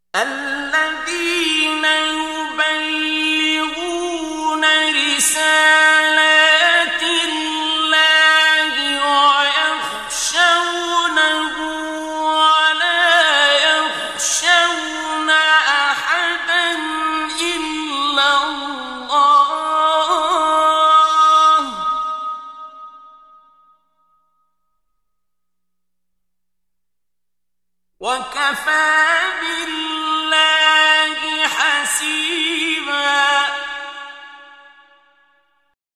الذين يبلغون رسالات الله ويخشونه ولا يخشون أحدا إلا الله وكفى بالله حسيبا.